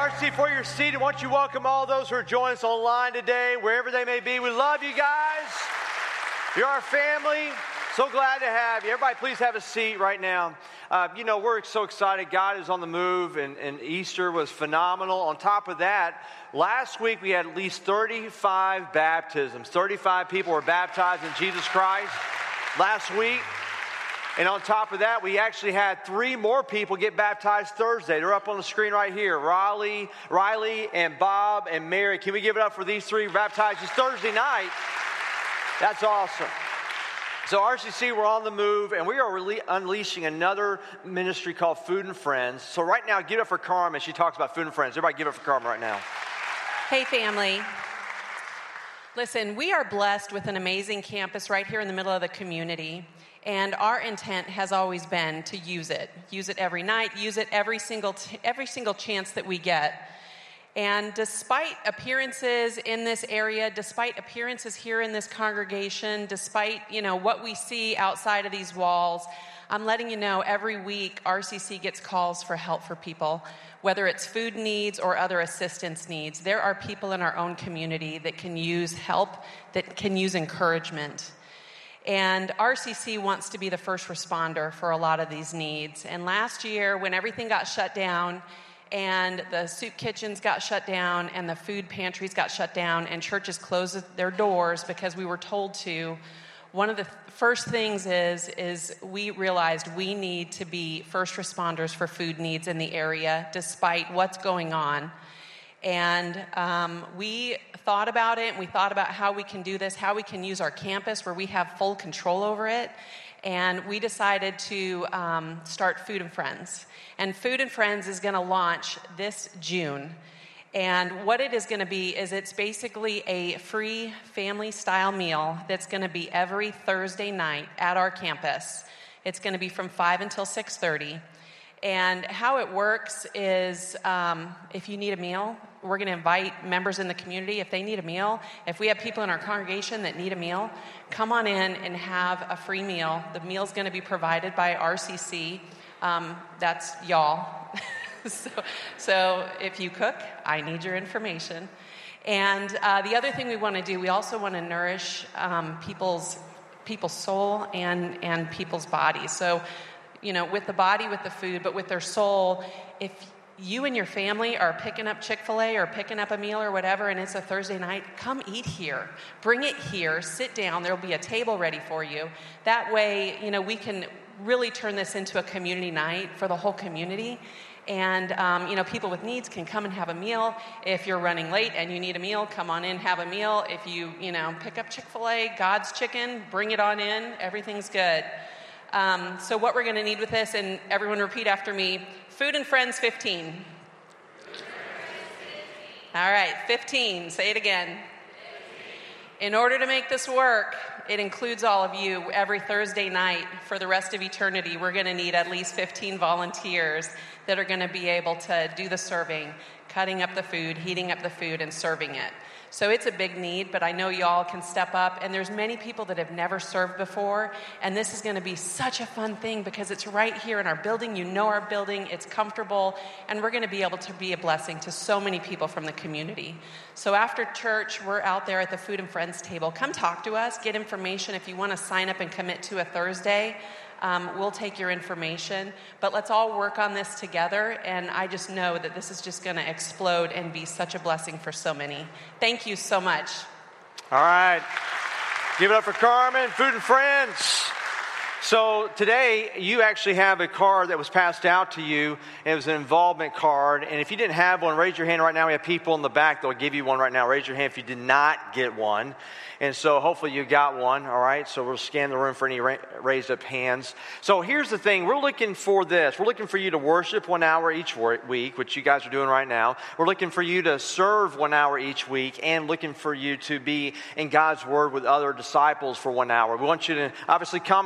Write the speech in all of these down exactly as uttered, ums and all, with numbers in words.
R C, before you're seated, why don't you welcome all those who are joining us online today, wherever they may be. We love you guys. You're our family. So glad to have you. Everybody, please have a seat right now. Uh, you know, we're so excited. God is on the move, and, and Easter was phenomenal. On top of that, last week we had at least thirty-five baptisms. thirty-five people were baptized in Jesus Christ last week. And on top of that, we actually had three more people get baptized Thursday. They're up on the screen right here. Riley, Riley, and Bob, and Mary. Can we give it up for these three baptized this Thursday night? That's awesome. So R C C, we're on the move, and we are really unleashing another ministry called Food and Friends. So right now, give it up for Carmen. She talks about Food and Friends. Everybody give it up for Carmen right now. Hey, family. Listen, we are blessed with an amazing campus right here in the middle of the community. And our intent has always been to use it. Use it every night. Use it every single t- every single chance that we get. And despite appearances in this area, despite appearances here in this congregation, despite, you know, what we see outside of these walls, I'm letting you know every week R C C gets calls for help for people, whether it's food needs or other assistance needs. There are people in our own community that can use help, that can use encouragement. And R C C wants to be the first responder for a lot of these needs. And last year, when everything got shut down, and the soup kitchens got shut down, and the food pantries got shut down, and churches closed their doors because we were told to, one of the first things is, is we realized we need to be first responders for food needs in the area, despite what's going on. And um, we thought about it, and we thought about how we can do this, how we can use our campus where we have full control over it. And we decided to um, start Food and Friends. And Food and Friends is going to launch this June. And what it is going to be is it's basically a free family-style meal that's going to be every Thursday night at our campus. It's going to be from five until six thirty. And how it works is um, if you need a meal, we're going to invite members in the community. If they need a meal, if we have people in our congregation that need a meal, come on in and have a free meal. The meal's going to be provided by R C C. Um, that's y'all. so, so if you cook, I need your information. And uh, the other thing we want to do, we also want to nourish um, people's people's soul and, and people's bodies. So, you know, with the body, with the food, but with their soul, if you and your family are picking up Chick-fil-A or picking up a meal or whatever, and it's a Thursday night, come eat here. Bring it here. Sit down. There'll be a table ready for you. That way, you know, we can really turn this into a community night for the whole community. And, um, you know, people with needs can come and have a meal. If you're running late and you need a meal, come on in, have a meal. If you, you know, pick up Chick-fil-A, God's chicken, bring it on in. Everything's good. Um, so what we're going to need with this, and everyone repeat after me, Food and Friends fifteen. All right, fifteen. Say it again. In order to make this work, it includes all of you every Thursday night for the rest of eternity. We're going to need at least fifteen volunteers that are going to be able to do the serving, cutting up the food, heating up the food, and serving it. So it's a big need, but I know y'all can step up, and there's many people that have never served before, and this is going to be such a fun thing because it's right here in our building. You know our building, it's comfortable, and we're going to be able to be a blessing to so many people from the community. So after church, we're out there at the Food and Friends table. Come talk to us, get information. If you want to sign up and commit to a Thursday, Um, we'll take your information, but let's all work on this together, and I just know that this is just going to explode and be such a blessing for so many. Thank you so much. All right. Give it up for Carmen, Food and Friends. So today, you actually have a card that was passed out to you. It was an involvement card, and if you didn't have one, raise your hand right now. We have people in the back that will give you one right now. Raise your hand if you did not get one. And so hopefully you got one, all right? So we'll scan the room for any ra- raised up hands. So here's the thing. We're looking for this. We're looking for you to worship one hour each week, which you guys are doing right now. We're looking for you to serve one hour each week, and looking for you to be in God's Word with other disciples for one hour. We want you to obviously come on Sunday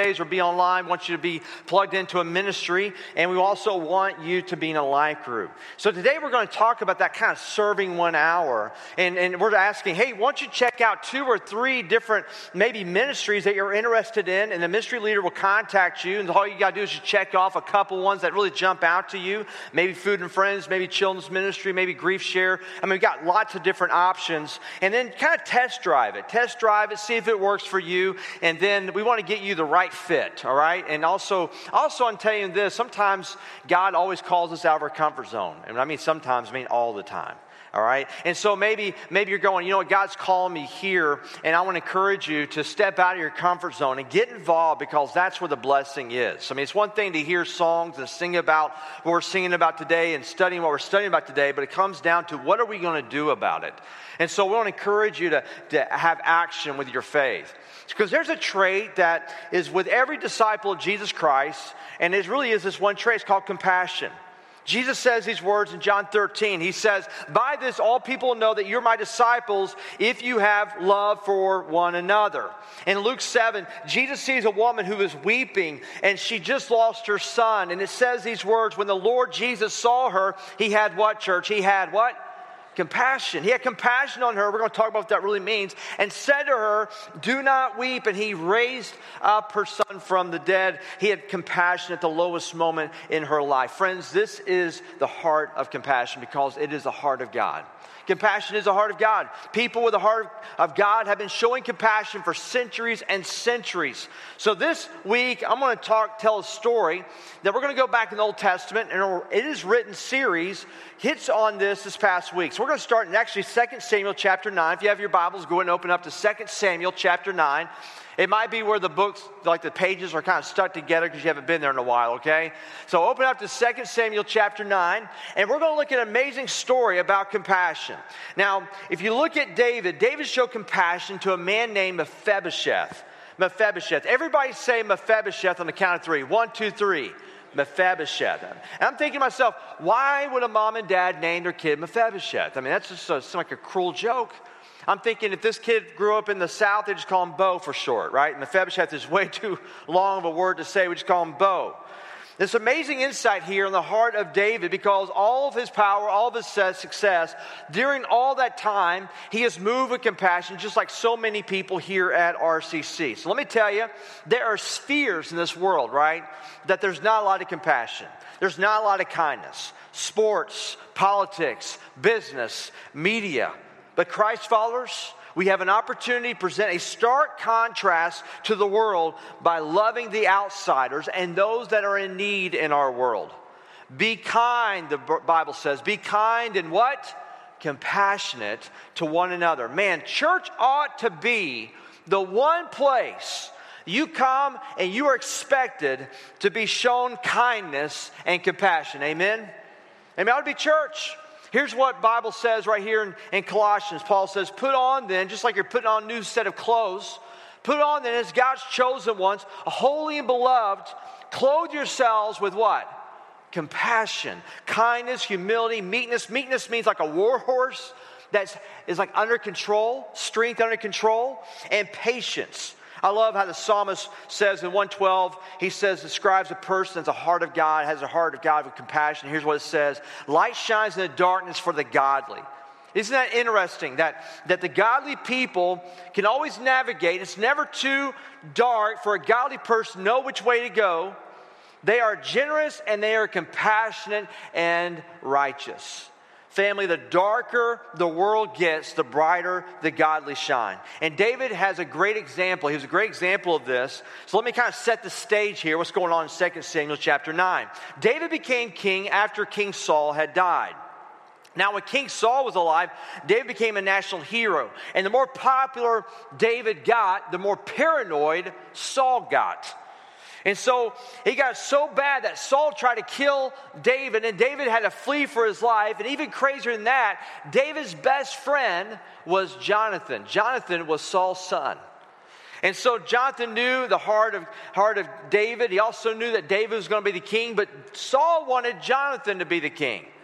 Sundays or be online. We want you to be plugged into a ministry, and we also want you to be in a life group. So today we're going to talk about that kind of serving one hour, and, and we're asking, hey, why don't you check out two or three different maybe ministries that you're interested in, and the ministry leader will contact you, and all you got to do is just check off a couple ones that really jump out to you. Maybe Food and Friends, maybe Children's Ministry, maybe Grief Share. I mean, we've got lots of different options, and then kind of test drive it. Test drive it, see if it works for you, and then we want to get you the right fit, all right? And also, also I'm telling you this, sometimes God always calls us out of our comfort zone. And I mean sometimes, I mean all the time. All right? And so maybe maybe you're going, you know what, God's calling me here, and I want to encourage you to step out of your comfort zone and get involved, because that's where the blessing is. I mean, it's one thing to hear songs and sing about what we're singing about today and studying what we're studying about today, but it comes down to what are we going to do about it? And so we want to encourage you to, to have action with your faith. Because there's a trait that is with every disciple of Jesus Christ, and it really is this one trait. It's called compassion. Jesus says these words in John thirteen. He says, by this all people know that you're my disciples if you have love for one another. In Luke seven, Jesus sees a woman who is weeping, and she just lost her son. And it says these words, when the Lord Jesus saw her, he had what, church? He had what? Compassion. He had compassion on her. We're going to talk about what that really means. And said to her, do not weep. And he raised up her son from the dead. He had compassion at the lowest moment in her life. Friends, this is the heart of compassion, because it is the heart of God. Compassion is the heart of God. People with the heart of God have been showing compassion for centuries and centuries. So this week, I'm going to talk, tell a story that we're going to go back in the Old Testament, and it is written series hits on this this past week. So we're going to start in actually Second Samuel chapter nine. If you have your Bibles, go ahead and open up to Second Samuel chapter nine. It might be where the books, like the pages are kind of stuck together because you haven't been there in a while, okay? So open up to Second Samuel chapter nine, and we're going to look at an amazing story about compassion. Now, if you look at David, David showed compassion to a man named Mephibosheth. Mephibosheth. Everybody say Mephibosheth on the count of three. One, two, three. Mephibosheth. And I'm thinking to myself, why would a mom and dad name their kid Mephibosheth? I mean, that's just a, like a cruel joke. I'm thinking if this kid grew up in the South, they just call him Bo for short, right? Mephibosheth is way too long of a word to say. We just call him Bo. This amazing insight here in the heart of David, because all of his power, all of his success, during all that time, he has moved with compassion, just like so many people here at R C C. So let me tell you, there are spheres in this world, right, that there's not a lot of compassion. There's not a lot of kindness. Sports, politics, business, media. But Christ followers, we have an opportunity to present a stark contrast to the world by loving the outsiders and those that are in need in our world. Be kind, the Bible says. Be kind and what? Compassionate to one another. Man, church ought to be the one place you come and you are expected to be shown kindness and compassion. Amen? Amen. It ought to be church. Here's what Bible says right here in, in Colossians. Paul says, put on then, just like you're putting on a new set of clothes, put on then as God's chosen ones, holy and beloved, clothe yourselves with what? Compassion, kindness, humility, meekness. Meekness means like a war horse that is like under control, strength under control, and patience. I love how the psalmist says in one twelve, he says, describes a person as a heart of God, has a heart of God with compassion. Here's what it says. Light shines in the darkness for the godly. Isn't that interesting that, that the godly people can always navigate? It's never too dark for a godly person to know which way to go. They are generous and they are compassionate and righteous. Family, the darker the world gets, the brighter the godly shine. And David has a great example. He was a great example of this. So let me kind of set the stage here. What's going on in Second Samuel chapter nine. David became king after King Saul had died. Now, when King Saul was alive, David became a national hero. And the more popular David got, the more paranoid Saul got. And so he got so bad that Saul tried to kill David, and David had to flee for his life. And even crazier than that, David's best friend was Jonathan. Jonathan was Saul's son. And so Jonathan knew the heart of, heart of David. He also knew that David was going to be the king, but Saul wanted Jonathan to be the king.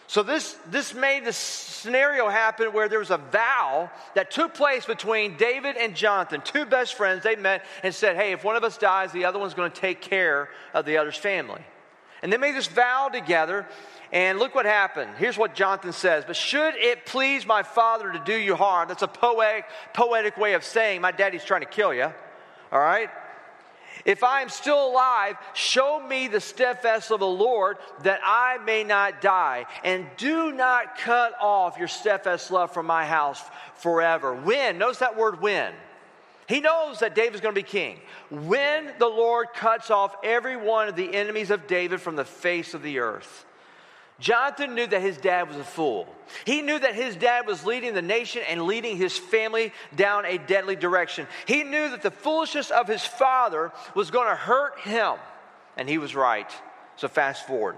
So this, this made this scenario happen where there was a vow that took place between David and Jonathan, two best friends. They met and said, hey, if one of us dies, the other one's going to take care of the other's family. And they made this vow together, and look what happened. Here's what Jonathan says: but should it please my father to do you harm, that's a poetic, poetic way of saying my daddy's trying to kill you, all right? If I am still alive, show me the steadfast of the Lord, that I may not die. And do not cut off your steadfast love from my house forever. When? Notice that word when. He knows that David's going to be king. When the Lord cuts off every one of the enemies of David from the face of the earth. Jonathan knew that his dad was a fool. He knew that his dad was leading the nation and leading his family down a deadly direction. He knew that the foolishness of his father was going to hurt him. And he was right. So fast forward.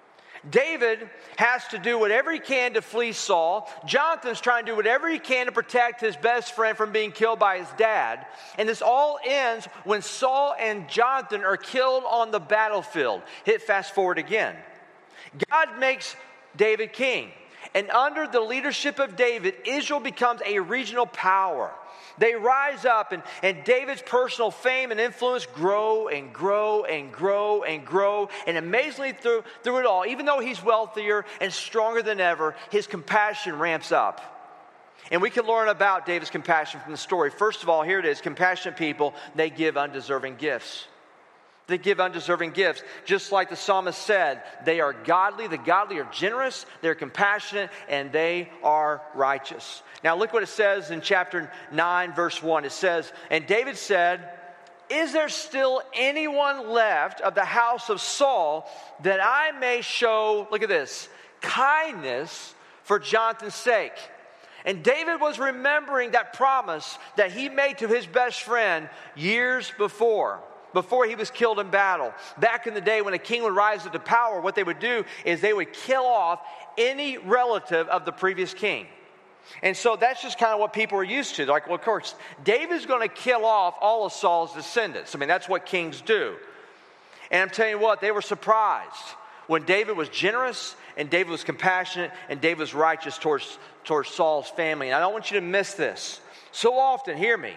David has to do whatever he can to flee Saul. Jonathan's trying to do whatever he can to protect his best friend from being killed by his dad. And this all ends when Saul and Jonathan are killed on the battlefield. Hit fast forward again. God makes David king. And under the leadership of David, Israel becomes a regional power. They rise up, and, and David's personal fame and influence grow and grow and grow and grow. And amazingly through, through it all, even though he's wealthier and stronger than ever, his compassion ramps up. And we can learn about David's compassion from the story. First of all, here it is. Compassionate people, they give undeserving gifts. They give undeserving gifts. Just like the psalmist said, they are godly. The godly are generous, they're compassionate, and they are righteous. Now look what it says in chapter nine, verse one. It says, and David said, is there still anyone left of the house of Saul that I may show, look at this, kindness for Jonathan's sake? And David was remembering that promise that he made to his best friend years before. Before he was killed in battle. Back in the day when a king would rise into power, what they would do is they would kill off any relative of the previous king. And so that's just kind of what people are used to. They're like, well, of course, David's going to kill off all of Saul's descendants. I mean, that's what kings do. And I'm telling you what, they were surprised when David was generous and David was compassionate and David was righteous towards, towards Saul's family. And I don't want you to miss this. So often, hear me,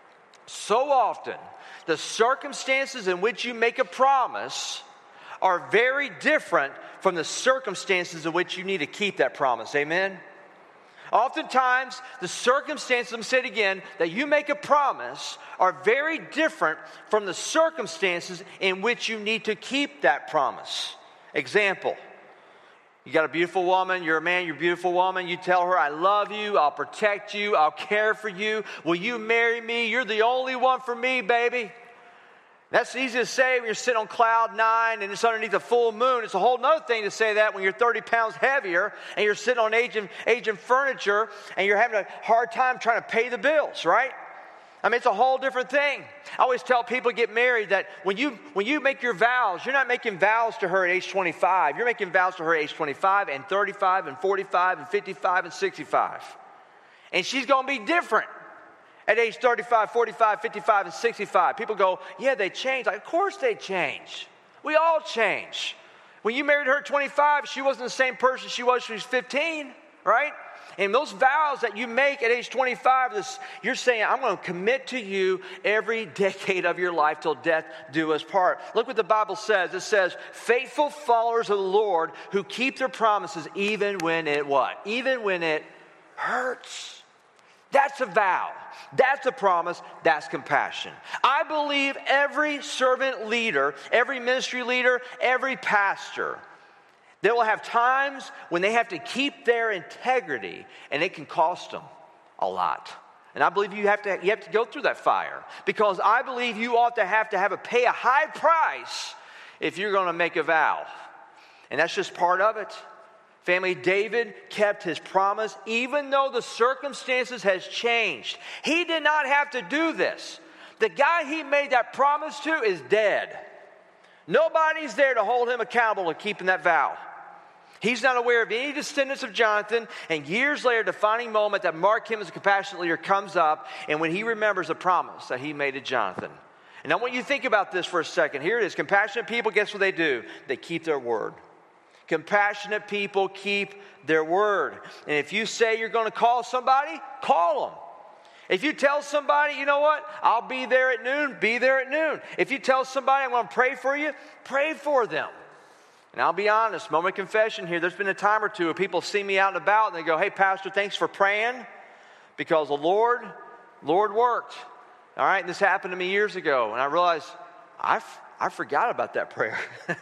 so often, the circumstances in which you make a promise are very different from the circumstances in which you need to keep that promise. Amen? Oftentimes, the circumstances, let me say it again, that you make a promise are very different from the circumstances in which you need to keep that promise. Example. You got a beautiful woman, you're a man, you're a beautiful woman, you tell her, I love you, I'll protect you, I'll care for you. Will you marry me? You're the only one for me, baby. That's easy to say when you're sitting on cloud nine and it's underneath the full moon. It's a whole nother thing to say that when you're thirty pounds heavier and you're sitting on aging, aging furniture and you're having a hard time trying to pay the bills, right? I mean, it's a whole different thing. I always tell people to get married that when you when you make your vows, you're not making vows to her at age twenty-five. You're making vows to her at age twenty-five and thirty-five and forty-five and fifty-five and sixty-five. And she's going to be different at age thirty-five, forty-five, fifty-five, and sixty-five. People go, yeah, they change. Like, of course they change. We all change. When you married her at twenty-five, she wasn't the same person she was when she was fifteen, right? And those vows that you make at age twenty-five, this, you're saying, I'm going to commit to you every decade of your life till death do us part. Look what the Bible says. It says, faithful followers of the Lord who keep their promises even when it what? Even when it hurts. That's a vow. That's a promise. That's compassion. I believe every servant leader, every ministry leader, every pastor, they will have times when they have to keep their integrity, and it can cost them a lot. And I believe you have to you have to go through that fire, because I believe you ought to have to have a pay a high price if you're going to make a vow. And that's just part of it. Family, David kept his promise even though the circumstances has changed. He did not have to do this. The guy he made that promise to is dead. Nobody's there to hold him accountable to keeping that vow. He's not aware of any descendants of Jonathan, and years later, the defining moment that marked him as a compassionate leader comes up, and when he remembers a promise that he made to Jonathan. And I want you to think about this for a second. Here it is. Compassionate people, guess what they do? They keep their word. Compassionate people keep their word. And if you say you're going to call somebody, call them. If you tell somebody, you know what, I'll be there at noon, be there at noon. If you tell somebody I'm going to pray for you, pray for them. And I'll be honest, moment of confession here, there's been a time or two where people see me out and about and they go, hey, Pastor, thanks for praying, because the Lord, Lord worked. All right, and this happened to me years ago, and I realized I, I forgot about that prayer.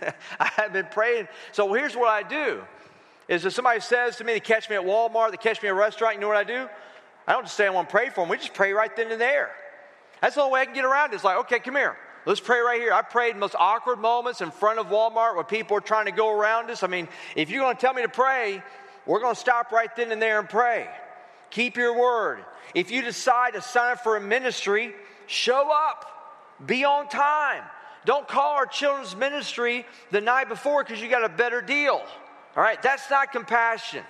I had been praying. So here's what I do, is if somebody says to me, they catch me at Walmart, they catch me at a restaurant, you know what I do? I don't just say I want to pray for them. We just pray right then and there. That's the only way I can get around it. It's like, okay, come here. Let's pray right here. I prayed in most awkward moments in front of Walmart where people are trying to go around us. I mean, if you're going to tell me to pray, we're going to stop right then and there and pray. Keep your word. If you decide to sign up for a ministry, show up. Be on time. Don't call our children's ministry the night before because you got a better deal. All right? That's not compassion.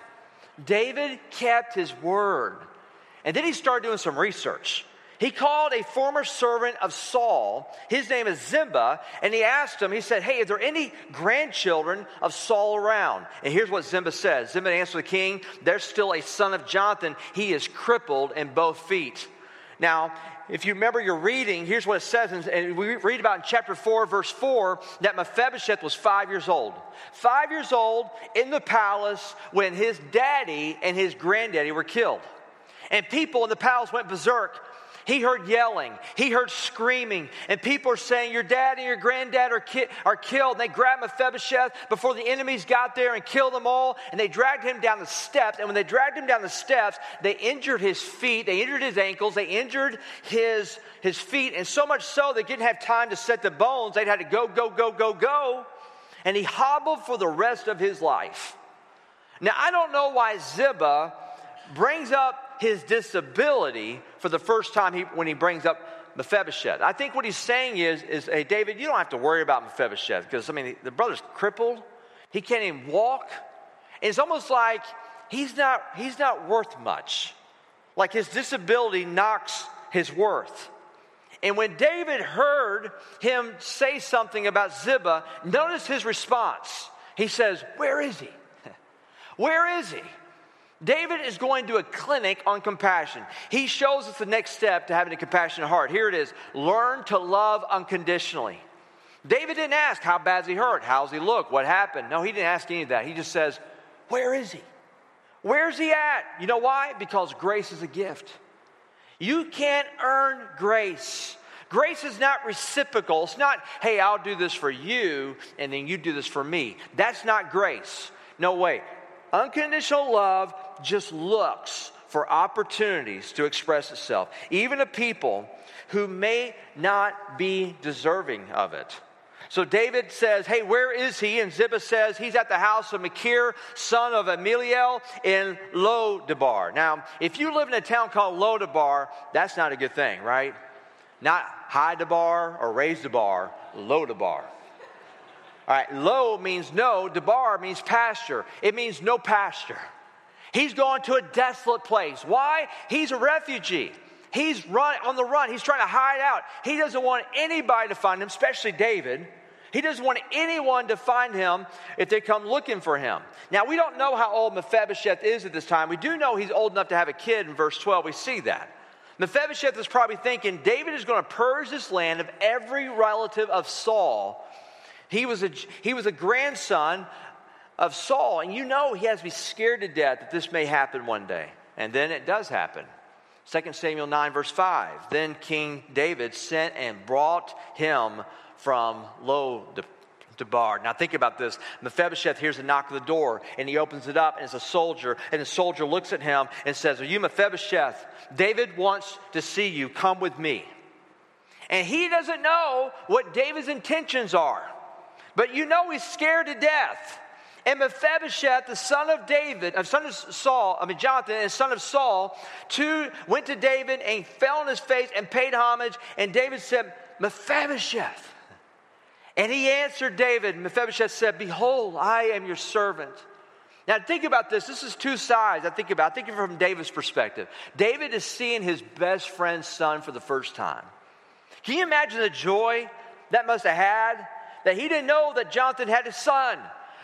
David kept his word. And then he started doing some research. He called a former servant of Saul. His name is Ziba. And he asked him, he said, hey, are there any grandchildren of Saul around? And here's what Ziba says. Ziba answered the king, there's still a son of Jonathan. He is crippled in both feet. Now, if you remember your reading, here's what it says. And we read about in chapter four, verse four, that Mephibosheth was five years old. Five years old in the palace when his daddy and his granddaddy were killed. And people in the palace went berserk. He heard yelling. He heard screaming. And people are saying, your dad and your granddad are, ki- are killed. And they grabbed Mephibosheth before the enemies got there and killed them all. And they dragged him down the steps. And when they dragged him down the steps, they injured his feet. They injured his ankles. They injured his, his feet. And so much so they didn't have time to set the bones. They'd had to go, go, go, go, go. And he hobbled for the rest of his life. Now, I don't know why Ziba brings up his disability for the first time he, when he brings up Mephibosheth. I think what he's saying is, is, hey, David, you don't have to worry about Mephibosheth because, I mean, the brother's crippled. He can't even walk. And it's almost like he's not, he's not worth much. Like his disability knocks his worth. And when David heard him say something about Ziba, notice his response. He says, where is he? Where is he? David is going to a clinic on compassion. He shows us the next step to having a compassionate heart. Here it is. Learn to love unconditionally. David didn't ask, how bad's he hurt? How's he look? What happened? No, he didn't ask any of that. He just says, where is he? Where's he at? You know why? Because grace is a gift. You can't earn grace. Grace is not reciprocal. It's not, hey, I'll do this for you, and then you do this for me. That's not grace. No way. Unconditional love just looks for opportunities to express itself, even to people who may not be deserving of it. So David says, hey, where is he? And Ziba says, he's at the house of Machir, son of Ammiel in Lo-debar. Now, if you live in a town called Lo-debar, that's not a good thing, right? Not High-debar or Raise-debar, Lo-debar. All right, lo means no, debar means pasture. It means no pasture. He's going to a desolate place. Why? He's a refugee. He's run on the run. He's trying to hide out. He doesn't want anybody to find him, especially David. He doesn't want anyone to find him if they come looking for him. Now, we don't know how old Mephibosheth is at this time. We do know he's old enough to have a kid in verse twelve. We see that. Mephibosheth is probably thinking, David is going to purge this land of every relative of Saul. He was a, he was a grandson of Saul, and you know he has to be scared to death that this may happen one day. And then it does happen. Second Samuel nine, verse five. Then King David sent and brought him from Lo-debar. Now think about this. Mephibosheth hears a knock at the door, and he opens it up, and it's a soldier. And the soldier looks at him and says, are you Mephibosheth? David wants to see you. Come with me. And he doesn't know what David's intentions are. But you know he's scared to death. And Mephibosheth, the son of David, uh, son of Saul, I mean Jonathan, and son of Saul, two went to David and fell on his face and paid homage. And David said, Mephibosheth. And he answered David. Mephibosheth said, behold, I am your servant. Now think about this. This is two sides I think about. I think from David's perspective. David is seeing his best friend's son for the first time. Can you imagine the joy that must have had? That he didn't know that Jonathan had a son.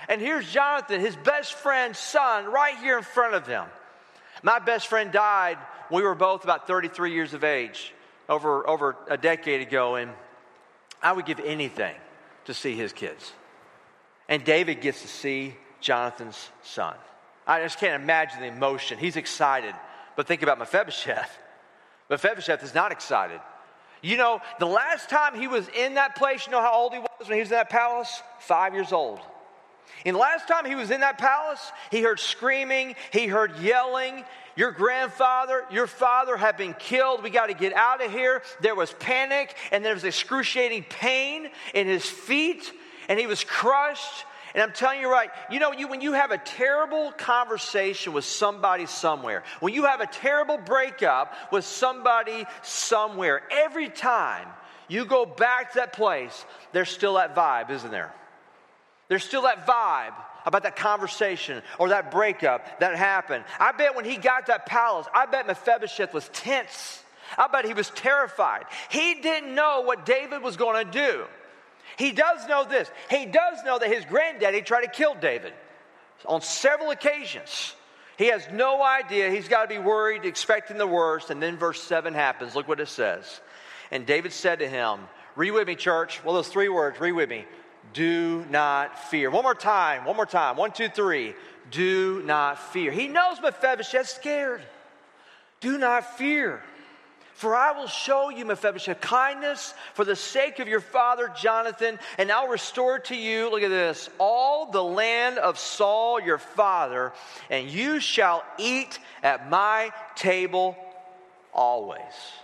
And here's Jonathan, his best friend's son, right here in front of him. My best friend died when we were both about thirty-three years of age, over, over a decade ago, and I would give anything to see his kids. And David gets to see Jonathan's son. I just can't imagine the emotion. He's excited. But think about Mephibosheth. Mephibosheth is not excited. You know, the last time he was in that place, you know how old he was when he was in that palace? Five years old. And the last time he was in that palace, he heard screaming, he heard yelling. Your grandfather, your father have been killed. We got to get out of here. There was panic, and there was excruciating pain in his feet, and he was crushed. And I'm telling you right, you know, you, when you have a terrible conversation with somebody somewhere, when you have a terrible breakup with somebody somewhere, every time you go back to that place, there's still that vibe, isn't there? There's still that vibe about that conversation or that breakup that happened. I bet when he got to that palace, I bet Mephibosheth was tense. I bet he was terrified. He didn't know what David was going to do. He does know this. He does know that his granddaddy tried to kill David on several occasions. He has no idea. He's got to be worried, expecting the worst. And then verse seven happens. Look what it says. And David said to him, read with me, church. Well, those three words, read with me. Do not fear. One more time. One more time. One, two, three. Do not fear. He knows Mephibosheth's scared. Do not fear. For I will show you, Mephibosheth, kindness for the sake of your father Jonathan, and I'll restore to you, look at this, all the land of Saul your father, and you shall eat at my table always.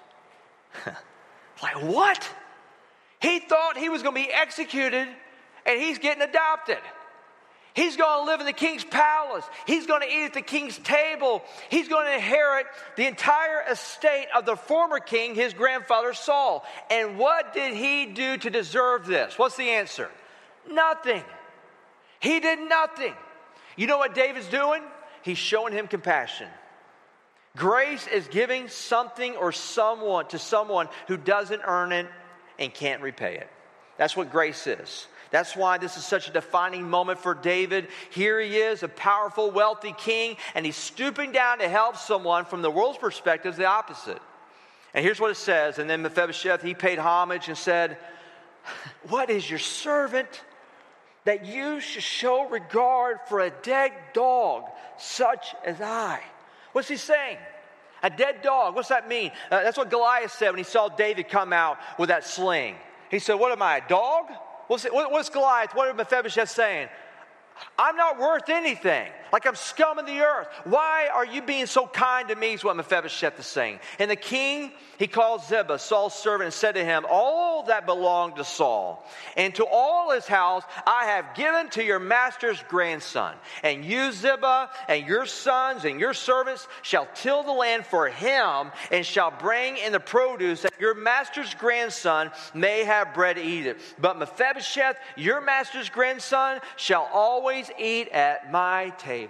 Like what? He thought he was going to be executed, and he's getting adopted. He's going to live in the king's palace. He's going to eat at the king's table. He's going to inherit the entire estate of the former king, his grandfather Saul. And what did he do to deserve this? What's the answer? Nothing. He did nothing. You know what David's doing? He's showing him compassion. Grace is giving something or someone to someone who doesn't earn it and can't repay it. That's what grace is. That's why this is such a defining moment for David. Here he is, a powerful, wealthy king, and he's stooping down to help someone from the world's perspective, the opposite. And here's what it says. And then Mephibosheth, he paid homage and said, what is your servant that you should show regard for a dead dog such as I? What's he saying? A dead dog. What's that mean? Uh, that's what Goliath said when he saw David come out with that sling. He said, what am I, a dog? What's, it, what's Goliath? What is Mephibosheth saying? I'm not worth anything. Like I'm scum of the earth. Why are you being so kind to me is what Mephibosheth is saying. And the king, he called Ziba, Saul's servant, and said to him, all that belonged to Saul and to all his house I have given to your master's grandson. And you, Ziba, and your sons and your servants shall till the land for him and shall bring in the produce that your master's grandson may have bread to eat it. But Mephibosheth, your master's grandson, shall always eat at my table.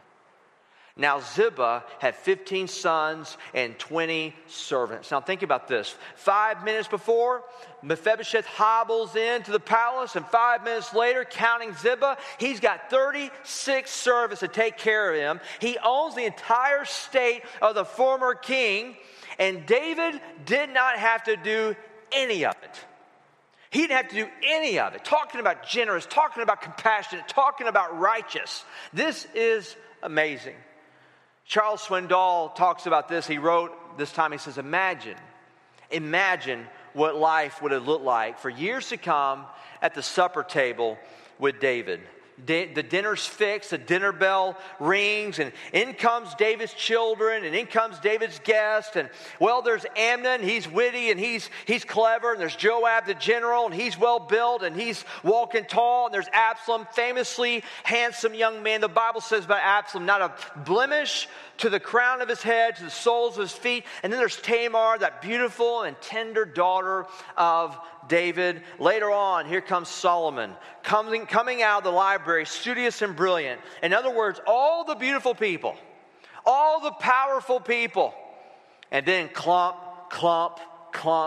Now Ziba had fifteen sons and twenty servants. Now think about this. Five minutes before, Mephibosheth hobbles into the palace, and five minutes later, counting Ziba, he's got thirty-six servants to take care of him. He owns the entire state of the former king, and David did not have to do any of it. He didn't have to do any of it. Talking about generous, talking about compassionate, talking about righteous. This is amazing. Charles Swindoll talks about this. He wrote this time, he says, imagine, imagine what life would have looked like for years to come at the supper table with David. Da- the dinner's fixed, the dinner bell rings, and in comes David's children, and in comes David's guest, and well, there's Amnon, he's witty, and he's he's clever, and there's Joab the general, and he's well built, and he's walking tall, and there's Absalom, famously handsome young man. The Bible says about Absalom, not a blemish to the crown of his head, to the soles of his feet, and then there's Tamar, that beautiful and tender daughter of David. Later on, here comes Solomon, coming, coming out of the library, studious and brilliant. In other words, all the beautiful people, all the powerful people. And then clump, clump, clump,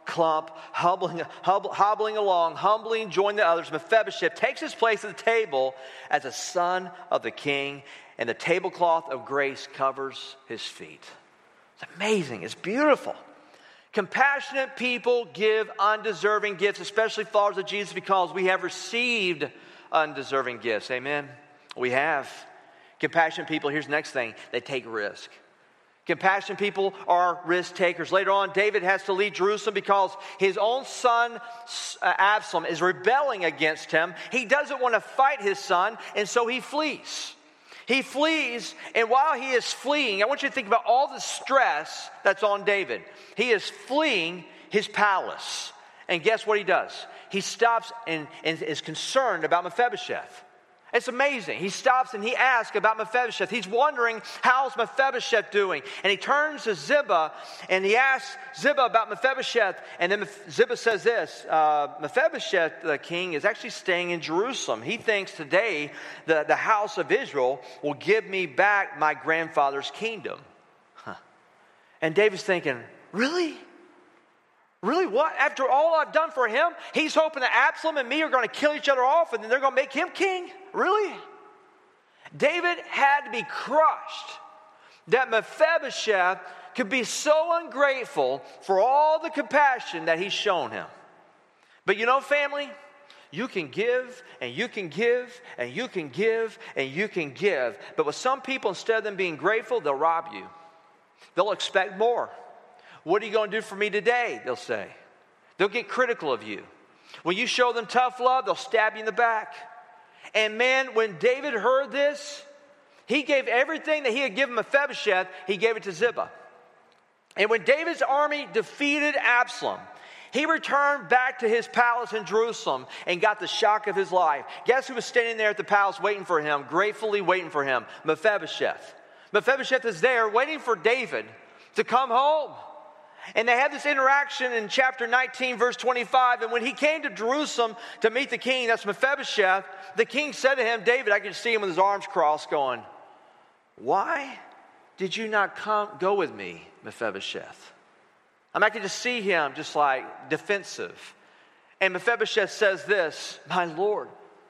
clump, hobbling, hobbling along, humbling, join the others. Mephibosheth takes his place at the table as a son of the king, and the tablecloth of grace covers his feet. It's amazing. It's beautiful. Compassionate people give undeserving gifts, especially followers of Jesus, because we have received undeserving gifts. Amen? We have. Compassionate people, here's the next thing, they take risk. Compassionate people are risk takers. Later on, David has to leave Jerusalem because his own son, Absalom, is rebelling against him. He doesn't want to fight his son, and so he flees. He flees, and while he is fleeing, I want you to think about all the stress that's on David. He is fleeing his palace. And guess what he does? He stops and, and is concerned about Mephibosheth. It's amazing. He stops and he asks about Mephibosheth. He's wondering, how's Mephibosheth doing? And he turns to Ziba and he asks Ziba about Mephibosheth. And then Ziba says this, uh, Mephibosheth, the king, is actually staying in Jerusalem. He thinks today the, the house of Israel will give me back my grandfather's kingdom. Huh. And David's thinking, really? Really, what? After all I've done for him, he's hoping that Absalom and me are going to kill each other off and then they're going to make him king? Really? David had to be crushed that Mephibosheth could be so ungrateful for all the compassion that he's shown him. But you know, family, you can give and you can give and you can give and you can give. But with some people, instead of them being grateful, they'll rob you. They'll expect more. What are you going to do for me today? They'll say. They'll get critical of you. When you show them tough love, they'll stab you in the back. And man, when David heard this, he gave everything that he had given Mephibosheth, he gave it to Ziba. And when David's army defeated Absalom, he returned back to his palace in Jerusalem and got the shock of his life. Guess who was standing there at the palace waiting for him, gratefully waiting for him? Mephibosheth. Mephibosheth is there waiting for David to come home. And they have this interaction in chapter nineteen, verse twenty-five. And when he came to Jerusalem to meet the king, that's Mephibosheth, the king said to him, David, I could see him with his arms crossed going, why did you not come go with me, Mephibosheth? I mean, I could just see him just like defensive. And Mephibosheth says this, my Lord,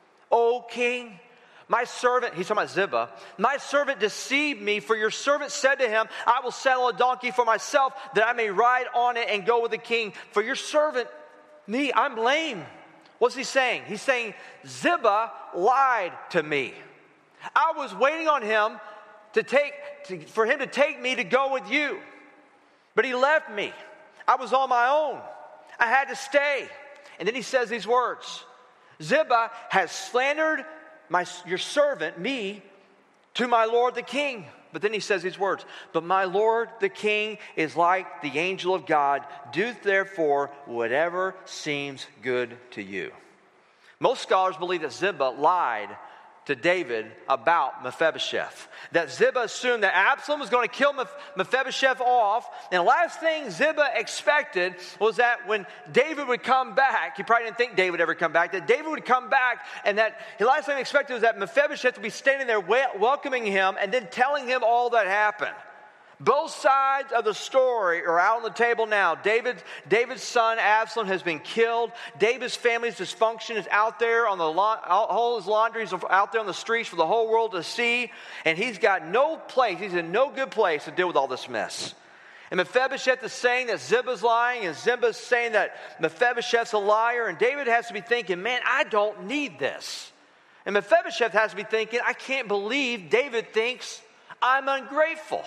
O king, my servant, he's talking about Ziba, my servant deceived me, for your servant said to him, I will saddle a donkey for myself that I may ride on it and go with the king. For your servant, me, I'm lame. What's he saying? He's saying, Ziba lied to me. I was waiting on him to take, to, for him to take me to go with you. But he left me. I was on my own. I had to stay. And then he says these words, Ziba has slandered My, your servant, me, to my Lord the king. But then he says these words, but my Lord the king is like the angel of God. Do therefore whatever seems good to you. Most scholars believe that Ziba lied to David about Mephibosheth. That Ziba assumed that Absalom was going to kill Mephibosheth off. And the last thing Ziba expected was that when David would come back, he probably didn't think David would ever come back, that David would come back and that the last thing he expected was that Mephibosheth would be standing there welcoming him and then telling him all that happened. Both sides of the story are out on the table now. David, David's son Absalom has been killed. David's family's dysfunction is out there on the all his laundry is out there on the streets for the whole world to see, and he's got no place. He's in no good place to deal with all this mess. And Mephibosheth is saying that Ziba's lying, and Ziba's saying that Mephibosheth's a liar, and David has to be thinking, man, I don't need this. And Mephibosheth has to be thinking, I can't believe David thinks I'm ungrateful.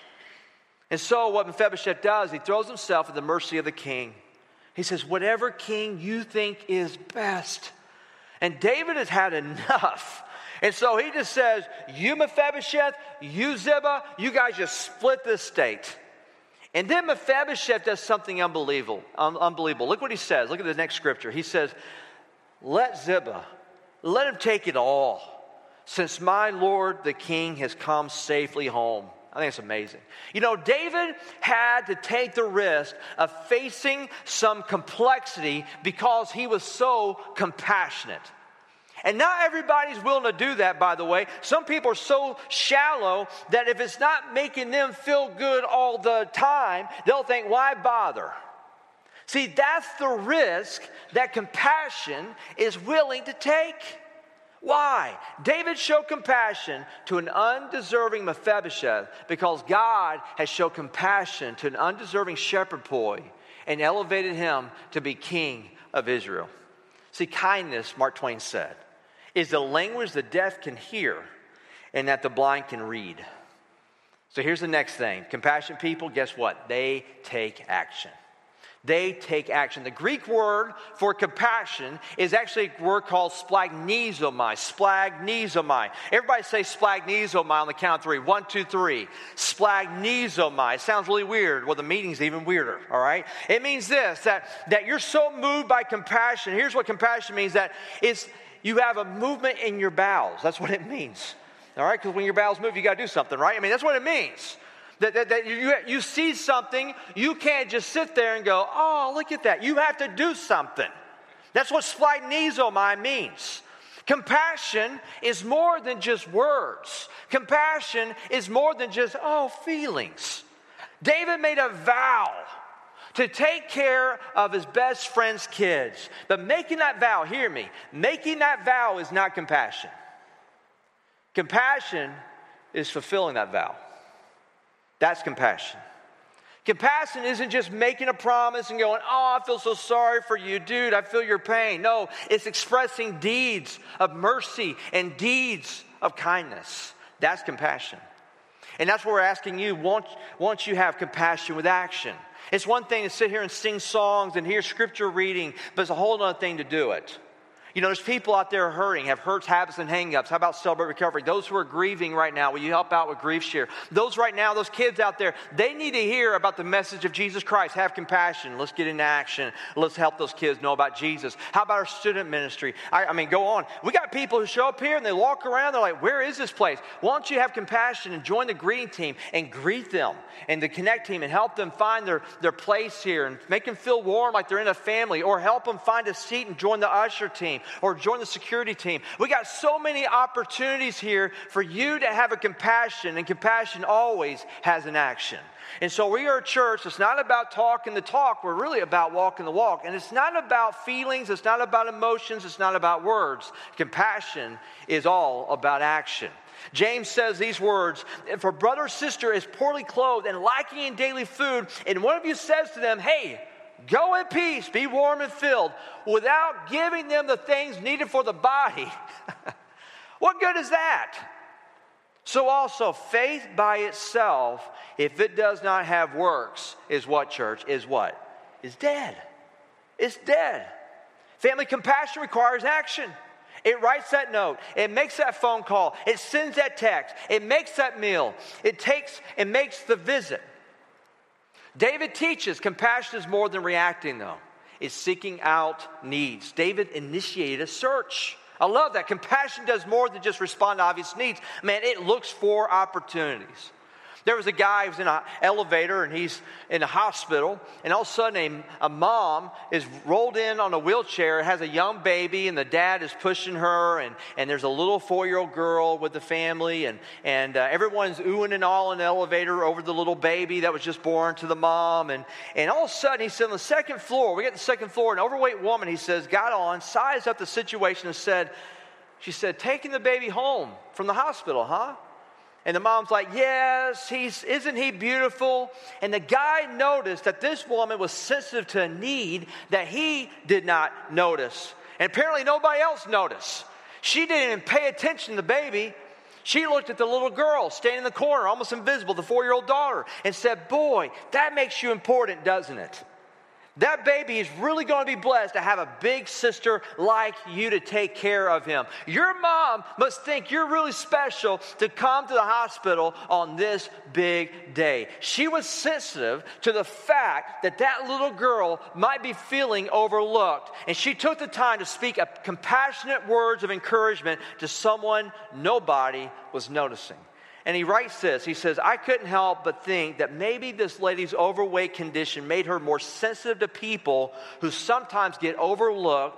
And so what Mephibosheth does, he throws himself at the mercy of the king. He says, whatever king you think is best. And David has had enough. And so he just says, you Mephibosheth, you Ziba, you guys just split this state. And then Mephibosheth does something unbelievable. Un- unbelievable. Look what he says. Look at the next scripture. He says, let Ziba, let him take it all, since my Lord the king has come safely home. I think it's amazing. You know, David had to take the risk of facing some complexity because he was so compassionate. And not everybody's willing to do that, by the way. Some people are so shallow that if it's not making them feel good all the time, they'll think, why bother? See, that's the risk that compassion is willing to take. Why? David showed compassion to an undeserving Mephibosheth because God has shown compassion to an undeserving shepherd boy and elevated him to be king of Israel. See, kindness, Mark Twain said, is the language the deaf can hear and that the blind can read. So here's the next thing. Compassionate people, guess what? They take action. They take action. The Greek word for compassion is actually a word called splagnizomai. Splagnizomai. Everybody say splagnizomai on the count of three. One, two, three. Splagnizomai. It sounds really weird. Well, the meaning's even weirder, all right? It means this, that, that you're so moved by compassion. Here's what compassion means, that it's, you have a movement in your bowels. That's what it means, all right? Because when your bowels move, you got to do something, right? I mean, that's what it means. That, that, that you, you see something, you can't just sit there and go, oh, look at that. You have to do something. That's what splagnizomai means. Compassion is more than just words. Compassion is more than just, oh, feelings. David made a vow to take care of his best friend's kids. But making that vow, hear me, making that vow is not compassion. Compassion is fulfilling that vow. That's compassion. Compassion isn't just making a promise and going, oh, I feel so sorry for you, dude, I feel your pain. No, it's expressing deeds of mercy and deeds of kindness. That's compassion. And that's what we're asking you, won't, won't you have compassion with action? It's one thing to sit here and sing songs and hear scripture reading, but it's a whole other thing to do it. You know, there's people out there hurting, have hurts, habits, and hang-ups. How about Celebrate Recovery? Those who are grieving right now, will you help out with Grief Share? Those right now, those kids out there, they need to hear about the message of Jesus Christ. Have compassion. Let's get into action. Let's help those kids know about Jesus. How about our student ministry? I, I mean, go on. We got people who show up here and they walk around. They're like, where is this place? Why don't you have compassion and join the greeting team and greet them and the Connect team and help them find their, their place here and make them feel warm like they're in a family, or help them find a seat and join the usher team, or join the security team. We got so many opportunities here for you to have a compassion, and compassion always has an action. And so we are a church. It's not about talking the talk. We're really about walking the walk. And it's not about feelings. It's not about emotions. It's not about words. Compassion is all about action. James says these words, if a brother or sister is poorly clothed and lacking in daily food, and one of you says to them, hey, go in peace, be warm and filled, without giving them the things needed for the body, what good is that? So also, faith by itself, if it does not have works, is what, church? Is what? Is dead. It's dead. Family compassion requires action. It writes that note. It makes that phone call. It sends that text. It makes that meal. It takes and makes the visit. David teaches compassion is more than reacting, though. It's seeking out needs. David initiated a search. I love that. Compassion does more than just respond to obvious needs. Man, it looks for opportunities. There was a guy who was in an elevator and he's in a hospital, and all of a sudden a, a mom is rolled in on a wheelchair, has a young baby, and the dad is pushing her, and, and there's a little four-year-old girl with the family, and, and uh, everyone's oohing and all in the elevator over the little baby that was just born to the mom. And, and all of a sudden, he said, on the second floor, we get to the second floor, an overweight woman, he says, got on, sized up the situation and said, she said, taking the baby home from the hospital, huh? And the mom's like, yes, he's, isn't he beautiful? And the guy noticed that this woman was sensitive to a need that he did not notice. And apparently nobody else noticed. She didn't even pay attention to the baby. She looked at the little girl standing in the corner, almost invisible, the four-year-old daughter, and said, boy, that makes you important, doesn't it? That baby is really going to be blessed to have a big sister like you to take care of him. Your mom must think you're really special to come to the hospital on this big day. She was sensitive to the fact that that little girl might be feeling overlooked. And she took the time to speak a compassionate words of encouragement to someone nobody was noticing. And he writes this, he says, I couldn't help but think that maybe this lady's overweight condition made her more sensitive to people who sometimes get overlooked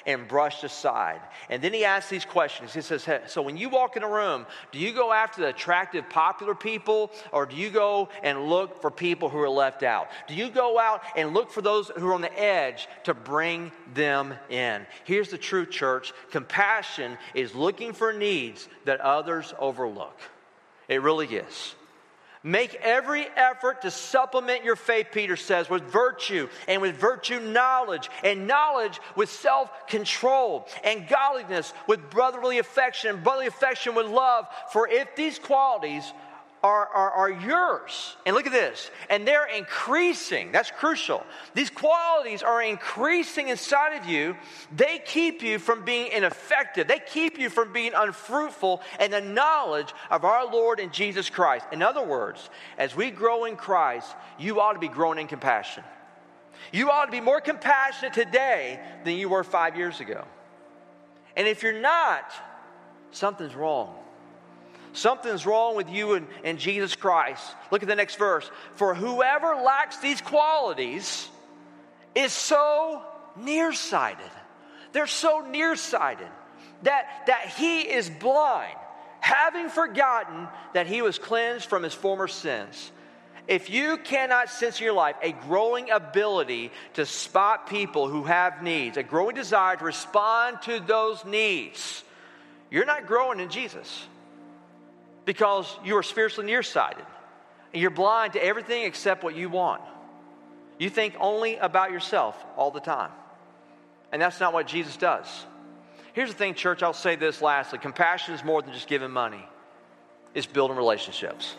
and brushed aside. And then he asks these questions. He says, hey, so when you walk in a room, do you go after the attractive, popular people, or do you go and look for people who are left out? Do you go out and look for those who are on the edge to bring them in? Here's the truth, church. Compassion is looking for needs that others overlook. It really is. Make every effort to supplement your faith, Peter says, with virtue, and with virtue knowledge, and knowledge with self-control, and godliness with brotherly affection, and brotherly affection with love. For if these qualities are, are, are yours, and look at this, and they're increasing, that's crucial. These qualities are increasing inside of you. They keep you from being ineffective. They keep you from being unfruitful in the knowledge of our Lord and Jesus Christ. In other words, as we grow in Christ, you ought to be growing in compassion. You ought to be more compassionate today than you were five years ago. And if you're not, something's wrong. Something's wrong with you and, and Jesus Christ. Look at the next verse. For whoever lacks these qualities is so nearsighted. They're so nearsighted that, that he is blind, having forgotten that he was cleansed from his former sins. If you cannot sense in your life a growing ability to spot people who have needs, a growing desire to respond to those needs, you're not growing in Jesus. Because you are spiritually nearsighted. And you're blind to everything except what you want. You think only about yourself all the time. And that's not what Jesus does. Here's the thing, church, I'll say this lastly. Compassion is more than just giving money. It's building relationships.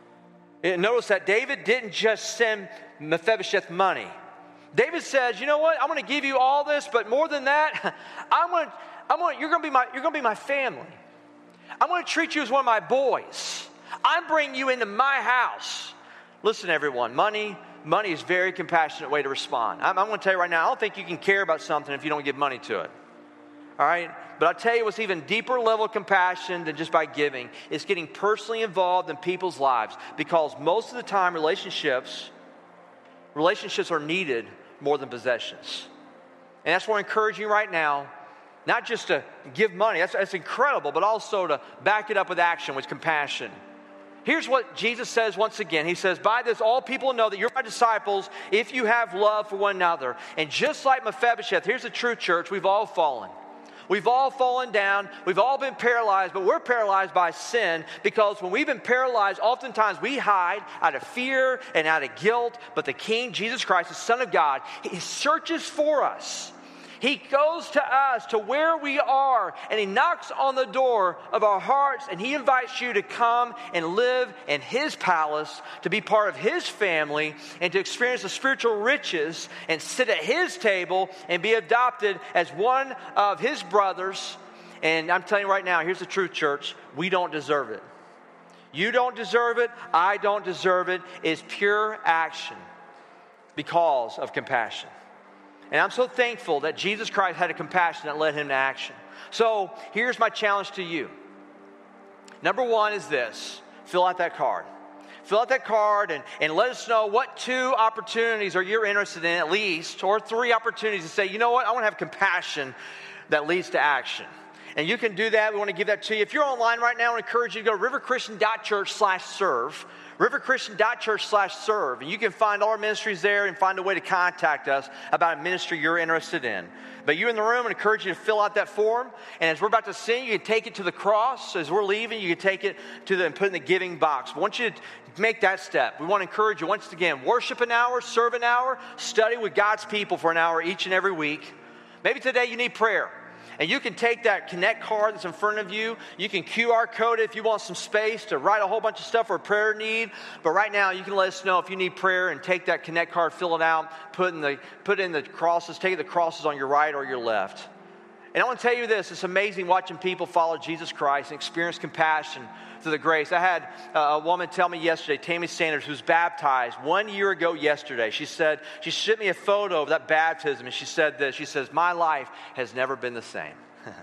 And notice that David didn't just send Mephibosheth money. David says, you know what? I'm going to give you all this, but more than that, I'm going to, I'm going to, you're going to be my, you're going to be my family. I'm going to treat you as one of my boys. I'm bringing you into my house. Listen, everyone, money, money is a very compassionate way to respond. I'm, I'm going to tell you right now, I don't think you can care about something if you don't give money to it. All right? But I'll tell you what's even deeper level of compassion than just by giving. It's getting personally involved in people's lives. Because most of the time, relationships, relationships are needed more than possessions. And that's what I'm encouraging you right now. Not just to give money, that's, that's incredible, but also to back it up with action, with compassion. Here's what Jesus says once again. He says, by this all people know that you're my disciples if you have love for one another. And just like Mephibosheth, here's the true church, we've all fallen. We've all fallen down. We've all been paralyzed, but we're paralyzed by sin because when we've been paralyzed, oftentimes we hide out of fear and out of guilt. But the King, Jesus Christ, the Son of God, he searches for us. He goes to us, to where we are, and he knocks on the door of our hearts, and he invites you to come and live in his palace, to be part of his family, and to experience the spiritual riches, and sit at his table, and be adopted as one of his brothers. And I'm telling you right now, here's the truth, church. We don't deserve it. You don't deserve it. I don't deserve it. It's pure action because of compassion. And I'm so thankful that Jesus Christ had a compassion that led him to action. So here's my challenge to you. Number one is this. Fill out that card. Fill out that card and, and let us know what two opportunities are you interested in at least, or three opportunities to say, you know what, I want to have compassion that leads to action. And you can do that. We want to give that to you. If you're online right now, I encourage you to go to riverchristian.church slash serve. riverchristian.church slash serve. And you can find all our ministries there and find a way to contact us about a ministry you're interested in. But you in the room, I encourage you to fill out that form. And as we're about to sing, you can take it to the cross. As we're leaving, you can take it to the and put it in the giving box. We want you to make that step. We want to encourage you once again, worship an hour, serve an hour, study with God's people for an hour each and every week. Maybe today you need prayer. And you can take that Connect card that's in front of you. You can Q R code it if you want some space to write a whole bunch of stuff for a prayer need. But right now, you can let us know if you need prayer and take that Connect card, fill it out, put in the put in the crosses, take the crosses on your right or your left. And I want to tell you this, it's amazing watching people follow Jesus Christ and experience compassion through the grace. I had a woman tell me yesterday, Tammy Sanders, who was baptized one year ago yesterday. She said, she sent me a photo of that baptism, and she said this. She says, my life has never been the same.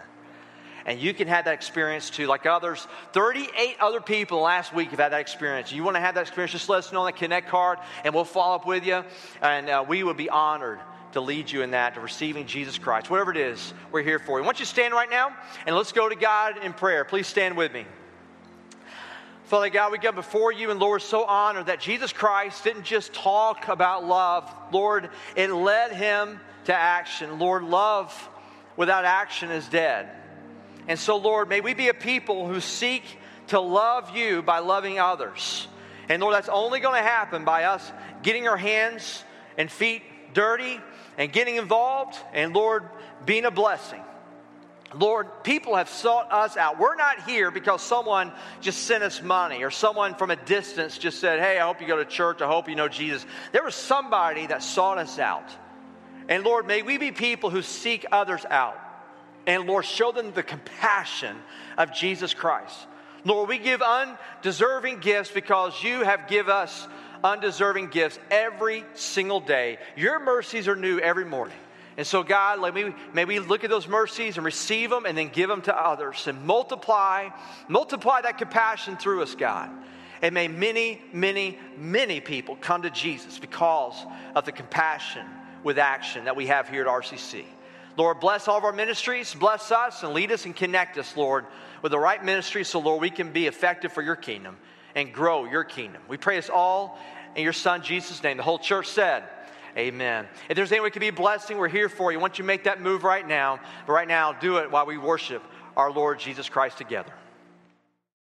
And you can have that experience too, like others. thirty-eight other people last week have had that experience. You want to have that experience, just let us know on that Connect card, and we'll follow up with you. And uh, we would be honored to lead you in that, to receiving Jesus Christ. Whatever it is, we're here for you. I want you to stand right now, and let's go to God in prayer. Please stand with me. Father God, we come before you, and Lord, we're so honored that Jesus Christ didn't just talk about love. Lord, it led him to action. Lord, love without action is dead. And so, Lord, may we be a people who seek to love you by loving others. And Lord, that's only going to happen by us getting our hands and feet dirty and getting involved, and Lord, being a blessing. Lord, people have sought us out. We're not here because someone just sent us money or someone from a distance just said, hey, I hope you go to church. I hope you know Jesus. There was somebody that sought us out. And Lord, may we be people who seek others out. And Lord, show them the compassion of Jesus Christ. Lord, we give undeserving gifts because you have given us undeserving gifts every single day. Your mercies are new every morning. And so, God, let me, may we look at those mercies and receive them and then give them to others and multiply, multiply that compassion through us, God. And may many, many, many people come to Jesus because of the compassion with action that we have here at R C C. Lord, bless all of our ministries, bless us and lead us and connect us, Lord, with the right ministry so, Lord, we can be effective for your kingdom and grow your kingdom. We pray this all in your Son, Jesus' name. The whole church said, amen. If there's anyone who can be a blessing, we're here for you. I want you to make that move right now. But right now, do it while we worship our Lord Jesus Christ together.